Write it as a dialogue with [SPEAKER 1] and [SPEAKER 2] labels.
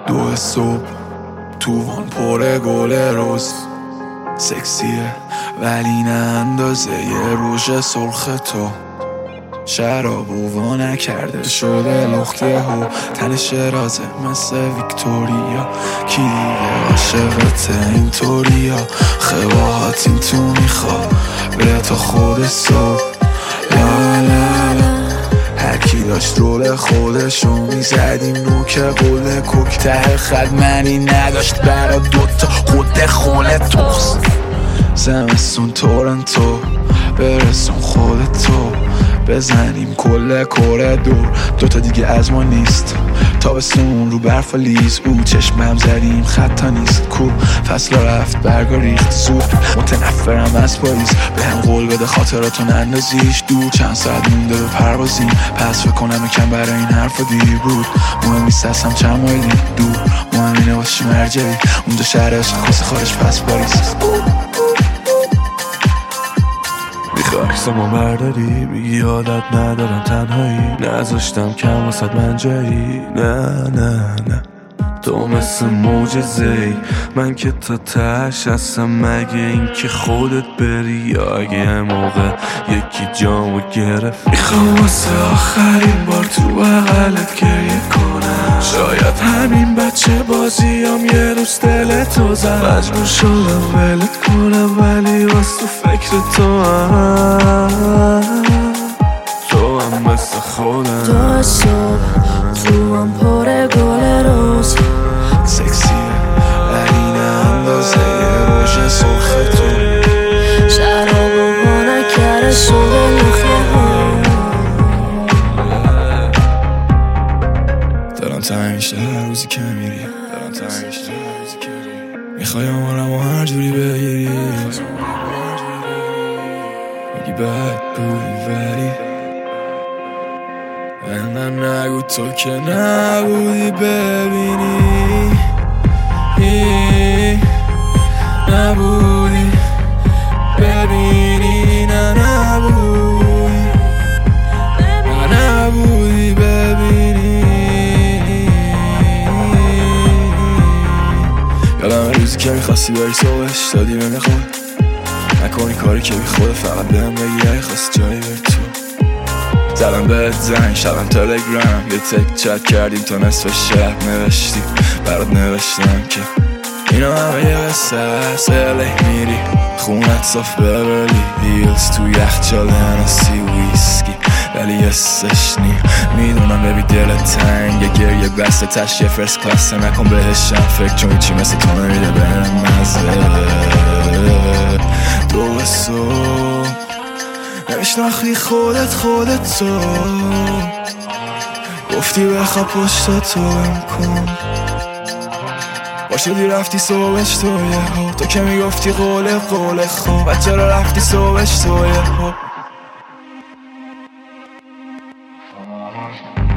[SPEAKER 1] دو صبح توان پر گل روز، سکسیه ولی نه اندازه یه روژ سرخ تو. شراب و نکرده شده لخته ها، تنش رازه مثل ویکتوریا. کی دیگه عاشقت اینطوریا؟ خواهات این تو میخوا به تا خود صبح. لا لا لا هرکی داشت رول خودشو میزدیم نوک قول کوک ته خد منی نداشت برا دوتا خود خول توست. زمستون تورنتو برسون خودتو، بزنیم کل کره دور دوتا دیگه از ما نیست. تابستون رو برف و لیز او چشمم زدیم خطا نیست کو. فصل رفت برگا ریخت زود، متنفرم از پاییز. به هم قول بده خاطراتو نندازیش دور. چند ساعت مونده به پروازیم، پس فکر کنم یکم برای این حرفا دیر بود. مهم نیست هستم چند مایلی دور، مهم اینه باشی مرجعی اونجا شهر عشق خواسته خارج پس پاریس.
[SPEAKER 2] عکسمو برداری میگی عادت ندارم تنهایی، نذاشتم کم واسد من جایی. نه نه نه تو مثل معجزه‌ای، من که تا تهش هستم. مگه این که خودت بری یا اگه یه موقع یکی جامو گرفت. میخوام واسه آخرین بار تو بغلت گریه کنم. شاید همین بچه بازیام یه روز دلتو زد. مجبور شدم ولت کنم ولی واسه فکر تو هم مثل خودم.
[SPEAKER 3] تو صبح تو هم پر گل روز،
[SPEAKER 1] سکسیه ولی نه اندازه یه روژ سرخ تو.
[SPEAKER 3] شراب و نکرده شده لخته ها.
[SPEAKER 1] دارم تنگ میشه هر روزی که میری، دارم تنگ میشه هر روزی که میری. میخوای آمارمو هر جوری بگیری، میگی بد بودی ولی من نگو تو که نبودی ببینی. نبودی ببینی، نه نبودی، نه نبودی ببینی. یادم روزی که میخواستی بری صبحش دادی من خود، نکنی کاری که بی خود. فقط بهم بگی اگه خواستی جایی بری تو. زدم بهت زنگ شبم تلگرام، یه تک چت کردیم تا نصف شب. نوشتی برات نوشتم که اینا همه یه قصه هست. الی میری خونت صاف ببرلی هیلز، تو یخچال هنسی ویسکی ولی حسش نی. میدونم ببی دل تنگ گریه بسته تش یه فرست کلاسه. نکن بهشم فکر چون چی مثل تو نمیده بهم مزه. دو صبح نمیشناختی خودت تو، گفتی بخواب پشتا تو بم کن. باشدی رفتی صبحش تو یه ها، تو که میگفتی قول خوب. بچه رو رفتی صبحش تو یه ها.